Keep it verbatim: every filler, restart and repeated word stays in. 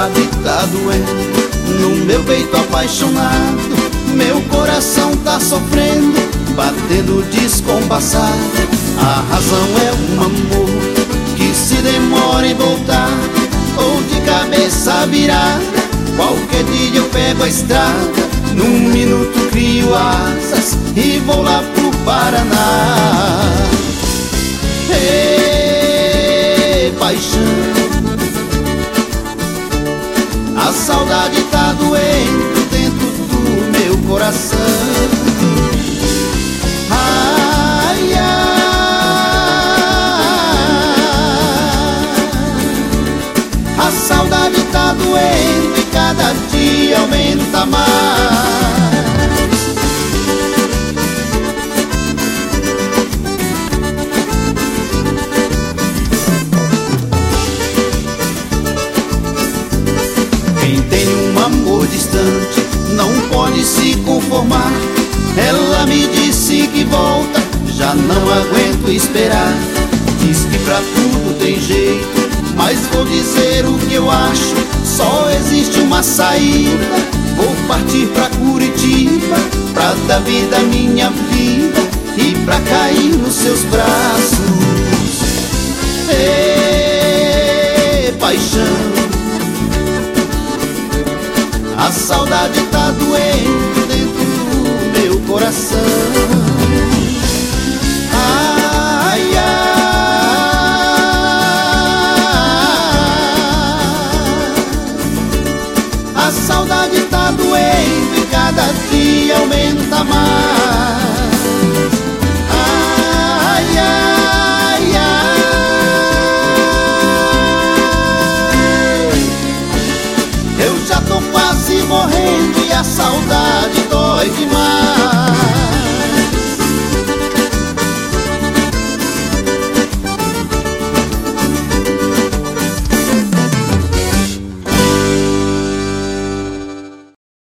saudade tá doendo no meu peito apaixonado. Meu coração tá sofrendo, batendo descompassado. A razão é um amor que se demora em voltar, ou de cabeça virada. Qualquer dia eu pego a estrada, num minuto crio asas e vou lá pro Paraná. Ei, paixão, a saudade tá doendo dentro do meu coração. Ai, ai, a saudade tá doendo e cada dia aumenta mais. Quem tem um amor distante não pode se conformar. Ela me disse que volta, já não aguento esperar. Diz que pra tudo tem jeito, mas vou dizer o que eu acho. Só existe uma saída, vou partir pra Curitiba, pra dar vida à minha vida e pra cair nos seus braços. Ei, paixão, a saudade tá doendo dentro do meu coração.